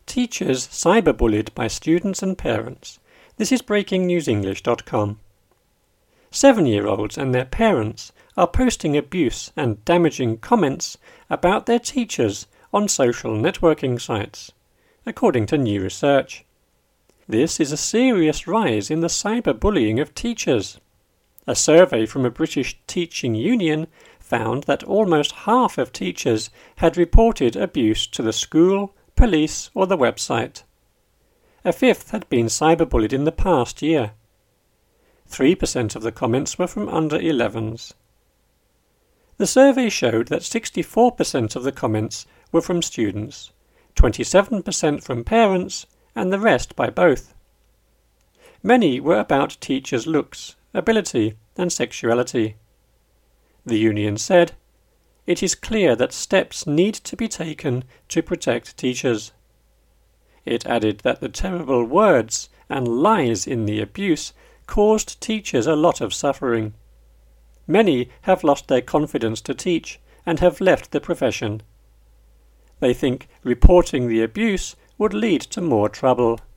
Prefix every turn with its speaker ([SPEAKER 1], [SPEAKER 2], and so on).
[SPEAKER 1] Teachers cyberbullied by students and parents. This is breakingnewsenglish.com. 7-year-olds and their parents are posting abuse and damaging comments about their teachers on social networking sites, according to new research. This is a serious rise in the cyberbullying of teachers. A survey from a British teaching union found that almost half of teachers had reported abuse to the school, police, or the website. A fifth had been cyberbullied in the past year. 3% of the comments were from under 11s. The survey showed that 64% of the comments were from students, 27% from parents, and the rest by both. Many were about teachers' looks, ability, and sexuality. The union said, "It is clear that steps need to be taken to protect teachers." It added that the terrible words and lies in the abuse caused teachers a lot of suffering. Many have lost their confidence to teach and have left the profession. They think reporting the abuse would lead to more trouble.